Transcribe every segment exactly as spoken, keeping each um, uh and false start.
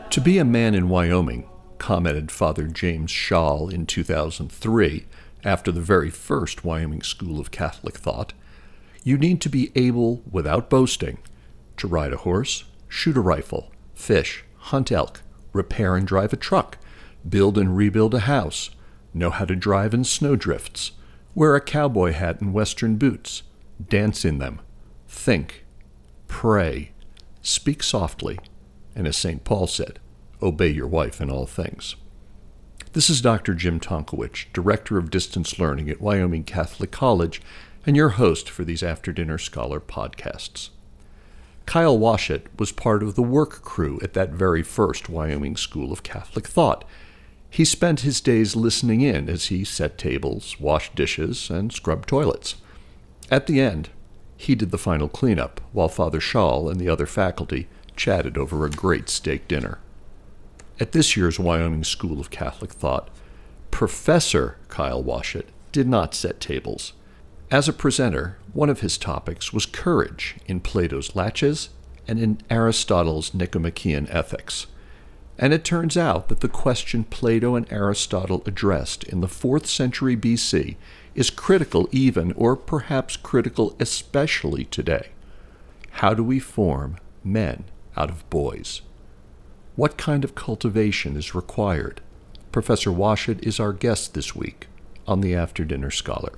To be a man in Wyoming, commented Father James Schall in two thousand three, after the very first Wyoming School of Catholic Thought, you need to be able, without boasting, to ride a horse, shoot a rifle, fish, hunt elk, repair and drive a truck, build and rebuild a house, know how to drive in snowdrifts, wear a cowboy hat and western boots, dance in them, think, pray, speak softly, and as Saint Paul said, obey your wife in all things. This is Doctor Jim Tonkowich, Director of Distance Learning at Wyoming Catholic College, and your host for these After Dinner Scholar podcasts. Kyle Washut was part of the work crew at that very first Wyoming School of Catholic Thought. He spent his days listening in as he set tables, washed dishes, and scrubbed toilets. At the end, he did the final cleanup, while Father Schall and the other faculty chatted over a great steak dinner. At this year's Wyoming School of Catholic Thought, Professor Kyle Washut did not set tables. As a presenter, one of his topics was courage in Plato's Laches and in Aristotle's Nicomachean Ethics. And it turns out that the question Plato and Aristotle addressed in the fourth century B C is critical even, or perhaps critical especially today. How do we form men out of boys? What kind of cultivation is required? Professor Washut is our guest this week on the After Dinner Scholar.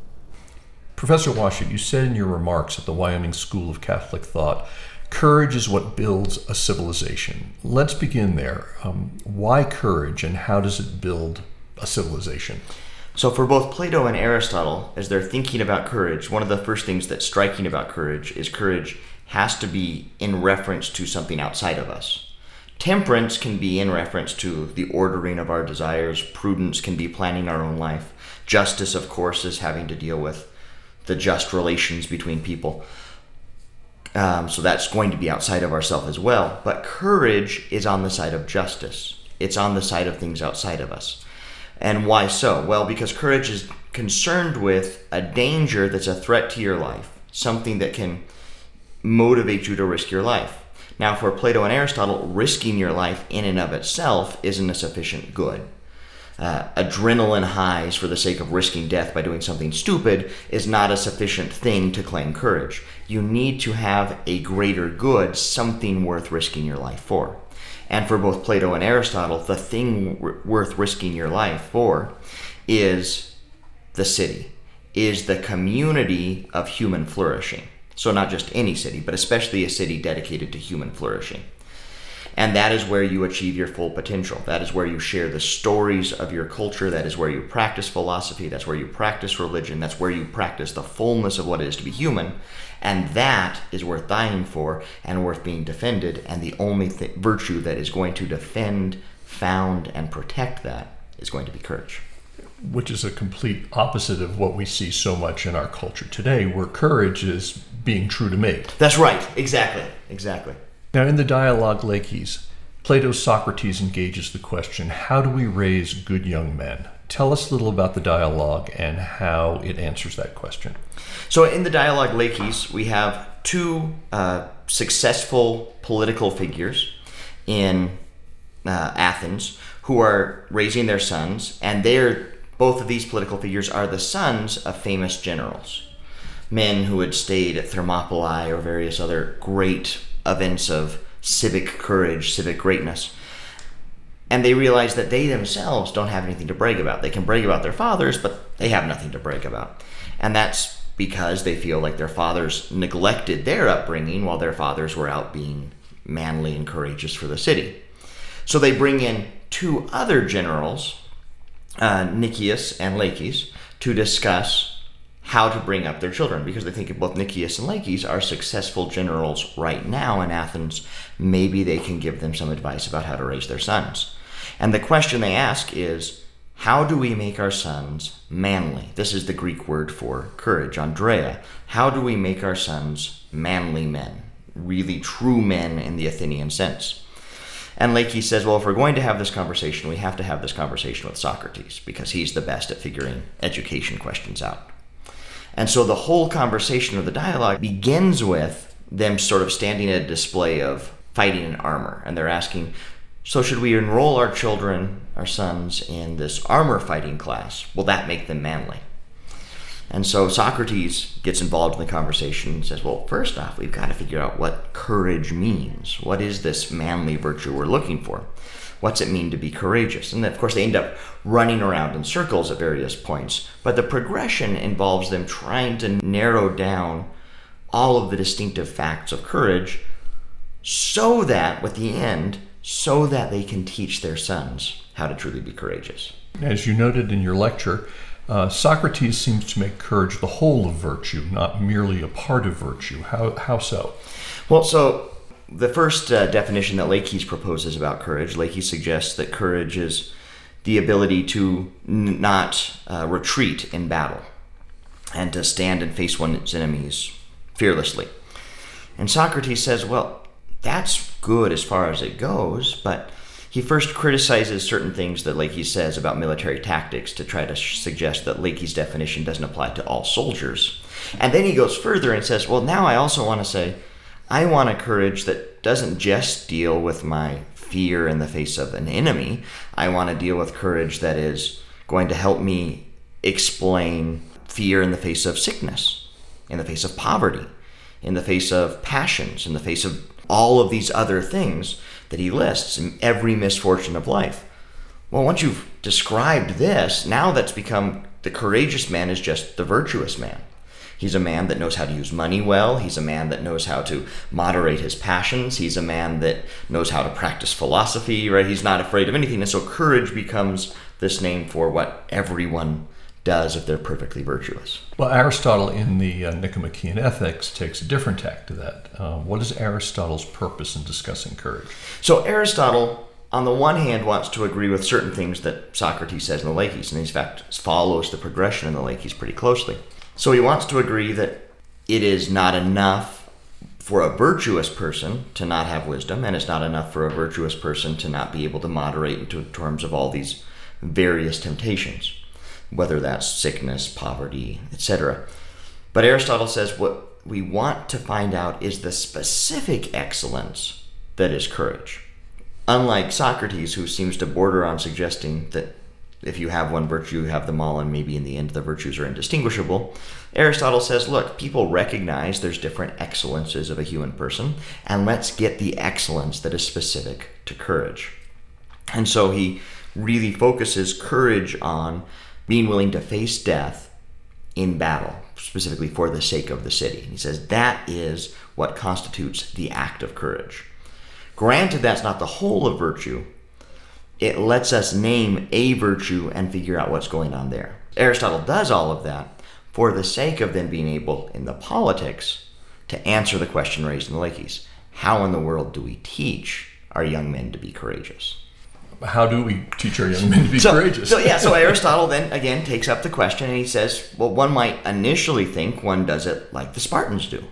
Professor Washut, you said in your remarks at the Wyoming School of Catholic Thought, courage is what builds a civilization. Let's begin there. Um, why courage, and how does it build a civilization? So for both Plato and Aristotle, as they're thinking about courage, one of the first things that's striking about courage is courage has to be in reference to something outside of us. Temperance can be in reference to the ordering of our desires. Prudence can be planning our own life. Justice, of course, is having to deal with the just relations between people. Um, so that's going to be outside of ourselves as well. But courage is on the side of justice. It's on the side of things outside of us. And why so? Well, because courage is concerned with a danger that's a threat to your life, something that can motivate you to risk your life. Now, for Plato and Aristotle, risking your life in and of itself isn't a sufficient good. Uh, adrenaline highs for the sake of risking death by doing something stupid is not a sufficient thing to claim courage. You need to have a greater good, something worth risking your life for. And for both Plato and Aristotle, the thing w- worth risking your life for is the city, is the community of human flourishing. So not just any city, but especially a city dedicated to human flourishing. And that is where you achieve your full potential. That is where you share the stories of your culture. That is where you practice philosophy. That's where you practice religion. That's where you practice the fullness of what it is to be human. And that is worth dying for and worth being defended. And the only th- virtue that is going to defend, found, and protect that is going to be courage. Which is a complete opposite of what we see so much in our culture today, where courage is being true to me. That's right. Exactly. Exactly. Now, in the dialogue Laches, Plato's Socrates engages the question, how do we raise good young men? Tell us a little about the dialogue and how it answers that question. So in the dialogue Laches, we have two uh, successful political figures in uh, Athens who are raising their sons, and they're both of these political figures are the sons of famous generals, men who had stayed at Thermopylae or various other great events of civic courage, civic greatness. And they realize that they themselves don't have anything to brag about. They can brag about their fathers, but they have nothing to brag about. And that's because they feel like their fathers neglected their upbringing while their fathers were out being manly and courageous for the city. So they bring in two other generals, uh, Nicias and Laches, to discuss how to bring up their children, because they think if both Nicias and Laches are successful generals right now in Athens, maybe they can give them some advice about how to raise their sons. And the question they ask is, how do we make our sons manly? This is the Greek word for courage, Andrea. How do we make our sons manly men, really true men in the Athenian sense? And Laches says, well, if we're going to have this conversation, we have to have this conversation with Socrates, because he's the best at figuring education questions out. And so the whole conversation or the dialogue begins with them sort of standing at a display of fighting in armor. And they're asking, So should we enroll our children, our sons, in this armor fighting class? Will that make them manly? And so Socrates gets involved in the conversation and says, well, first off, we've got to figure out what courage means. What is this manly virtue we're looking for? What's it mean to be courageous? And of course, they end up running around in circles at various points. But the progression involves them trying to narrow down all of the distinctive facts of courage so that, with the end, so that they can teach their sons how to truly be courageous. As you noted in your lecture, uh, Socrates seems to make courage the whole of virtue, not merely a part of virtue. How, how so? Well, so the first uh, definition that Leakes proposes about courage, Leakes suggests that courage is the ability to n- not uh, retreat in battle and to stand and face one's enemies fearlessly. And Socrates says, well, that's good as far as it goes, but he first criticizes certain things that Leakes says about military tactics to try to sh- suggest that Leakes' definition doesn't apply to all soldiers. And then he goes further and says, well, now I also want to say, I want a courage that doesn't just deal with my fear in the face of an enemy. I want to deal with courage that is going to help me explain fear in the face of sickness, in the face of poverty, in the face of passions, in the face of all of these other things that he lists in every misfortune of life. Well, once you've described this, now that's become the courageous man is just the virtuous man. He's a man that knows how to use money well. He's a man that knows how to moderate his passions. He's a man that knows how to practice philosophy, right? He's not afraid of anything. And so courage becomes this name for what everyone does if they're perfectly virtuous. Well, Aristotle in the uh, Nicomachean Ethics takes a different tack to that. Uh, what is Aristotle's purpose in discussing courage? So Aristotle, on the one hand, wants to agree with certain things that Socrates says in the Laches, and in fact follows the progression in the Laches pretty closely. So he wants to agree that it is not enough for a virtuous person to not have wisdom, and it's not enough for a virtuous person to not be able to moderate in terms of all these various temptations, whether that's sickness, poverty, et cetera. But Aristotle says what we want to find out is the specific excellence that is courage. Unlike Socrates, who seems to border on suggesting that if you have one virtue, you have them all, and maybe in the end the virtues are indistinguishable, Aristotle says, look, people recognize there's different excellences of a human person, and let's get the excellence that is specific to courage. And so he really focuses courage on being willing to face death in battle, specifically for the sake of the city. He says that is what constitutes the act of courage. Granted, that's not the whole of virtue. It lets us name a virtue and figure out what's going on there. Aristotle does all of that for the sake of then being able, in the politics, to answer the question raised in the Laches. How in the world do we teach our young men to be courageous? How do we teach our young men to be so, courageous? so yeah, so Aristotle then again takes up the question and he says, well, one might initially think one does it like the Spartans do.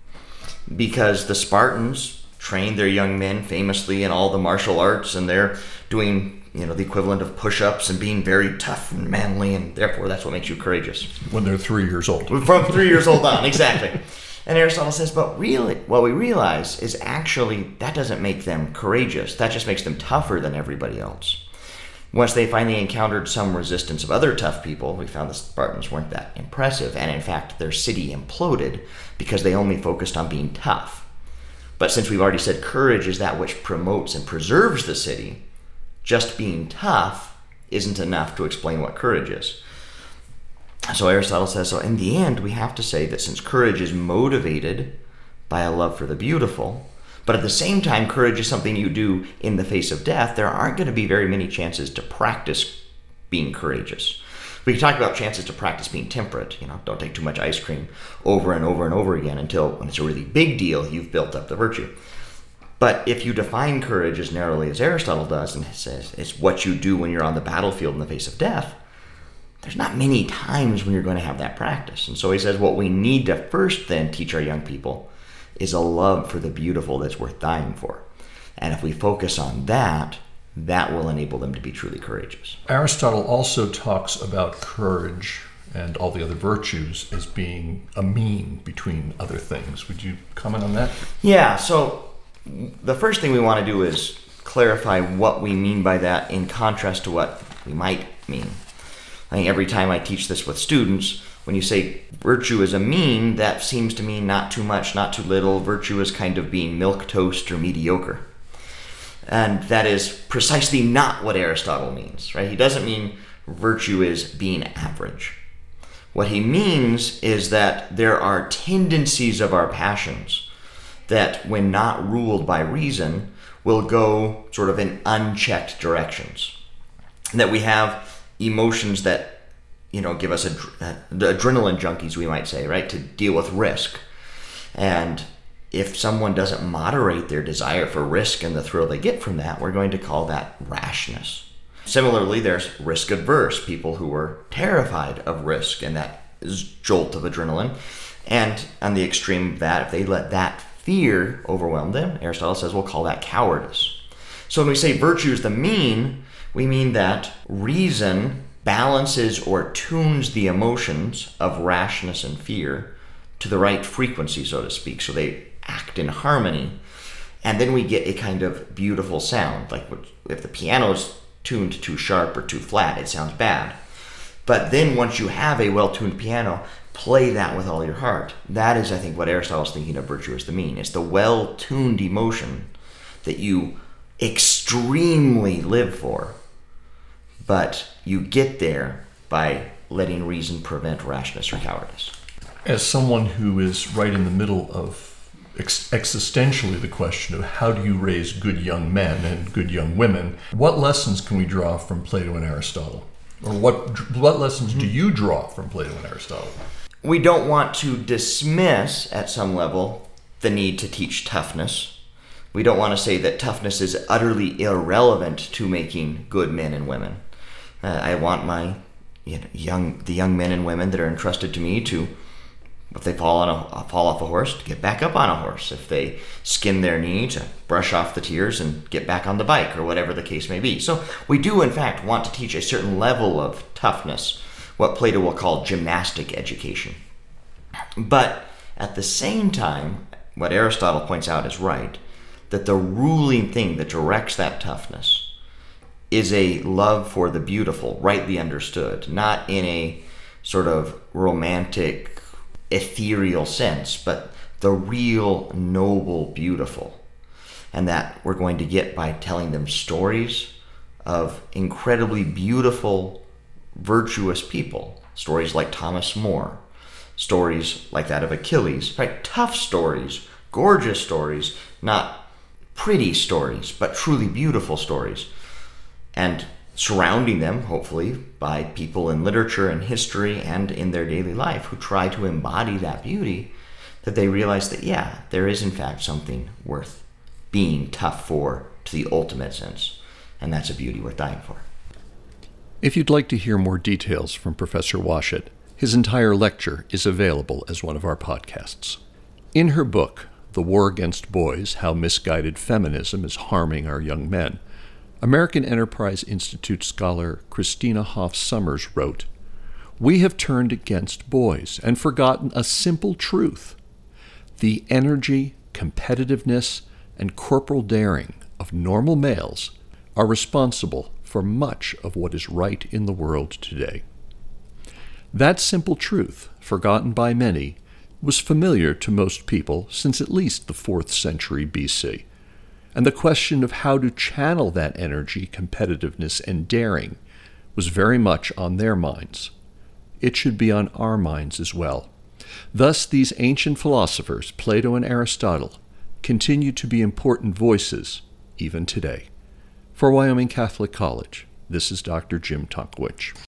Because the Spartans trained their young men famously in all the martial arts, and they're doing, you know, the equivalent of push-ups and being very tough and manly, and therefore that's what makes you courageous. When they're three years old. From three years old on, exactly. And Aristotle says, but really, what we realize is actually that doesn't make them courageous. That just makes them tougher than everybody else. Once they finally encountered some resistance of other tough people, we found the Spartans weren't that impressive, and in fact, their city imploded because they only focused on being tough. But since we've already said courage is that which promotes and preserves the city, just being tough isn't enough to explain what courage is. So Aristotle says, so in the end, we have to say that since courage is motivated by a love for the beautiful, but at the same time, courage is something you do in the face of death, there aren't going to be very many chances to practice being courageous. We can talk about chances to practice being temperate. You know, don't take too much ice cream over and over and over again until when it's a really big deal, you've built up the virtue. But if you define courage as narrowly as Aristotle does and says it's what you do when you're on the battlefield in the face of death, there's not many times when you're going to have that practice. And so he says what we need to first then teach our young people is a love for the beautiful that's worth dying for. And if we focus on that, that will enable them to be truly courageous. Aristotle also talks about courage and all the other virtues as being a mean between other things. Would you comment on that? Yeah, so the first thing we want to do is clarify what we mean by that in contrast to what we might mean. I think every time I teach this with students, when you say virtue is a mean, that seems to mean not too much, not too little. Virtue is kind of being milquetoast or mediocre. And that is precisely not what Aristotle means, right? He doesn't mean virtue is being average. What he means is that there are tendencies of our passions that, when not ruled by reason, will go sort of in unchecked directions. That we have emotions that, you know, give us ad- the adrenaline junkies, we might say, right, to deal with risk. And if someone doesn't moderate their desire for risk and the thrill they get from that, we're going to call that rashness. Similarly, there's risk-averse people who are terrified of risk and that jolt of adrenaline. And on the extreme of that, if they let that fear overwhelm them, Aristotle says we'll call that cowardice. So when we say virtue is the mean, we mean that reason balances or tunes the emotions of rashness and fear to the right frequency, so to speak, so they act in harmony. And then we get a kind of beautiful sound. Like if the piano's tuned too sharp or too flat, it sounds bad. But then once you have a well-tuned piano, play that with all your heart. That is, I think, what Aristotle's thinking of virtue as the mean. It's the well-tuned emotion that you extremely live for, but you get there by letting reason prevent rashness or cowardice. As someone who is right in the middle of ex- existentially the question of how do you raise good young men and good young women, what lessons can we draw from Plato and Aristotle? Or what what lessons do you draw from Plato and Aristotle? We don't want to dismiss, at some level, the need to teach toughness. We don't want to say that toughness is utterly irrelevant to making good men and women. Uh, I want my you know, young the young men and women that are entrusted to me to, if they fall on a fall off a horse, to get back up on a horse. If they skin their knee, to brush off the tears and get back on the bike, or whatever the case may be. So we do, in fact, want to teach a certain level of toughness, what Plato will call gymnastic education. But at the same time, what Aristotle points out is right, that the ruling thing that directs that toughness is a love for the beautiful, rightly understood, not in a sort of romantic, ethereal sense, but the real, noble, beautiful. And that we're going to get by telling them stories of incredibly beautiful, virtuous people. Stories like Thomas More, stories like that of Achilles, right? Tough stories, gorgeous stories, not pretty stories, but truly beautiful stories. And surrounding them, hopefully, by people in literature and history and in their daily life who try to embody that beauty, that they realize that, yeah, there is in fact something worth being tough for to the ultimate sense, and that's a beauty worth dying for. If you'd like to hear more details from Professor Washut, his entire lecture is available as one of our podcasts. In her book, The War Against Boys, How Misguided Feminism is Harming Our Young Men, American Enterprise Institute scholar Christina Hoff Sommers wrote, "We have turned against boys and forgotten a simple truth. The energy, competitiveness, and corporal daring of normal males are responsible for much of what is right in the world today." That simple truth, forgotten by many, was familiar to most people since at least the fourth century B C, and the question of how to channel that energy, competitiveness, and daring was very much on their minds. It should be on our minds as well. Thus, these ancient philosophers, Plato and Aristotle, continue to be important voices even today. For Wyoming Catholic College, this is Doctor Jim Tonkwich.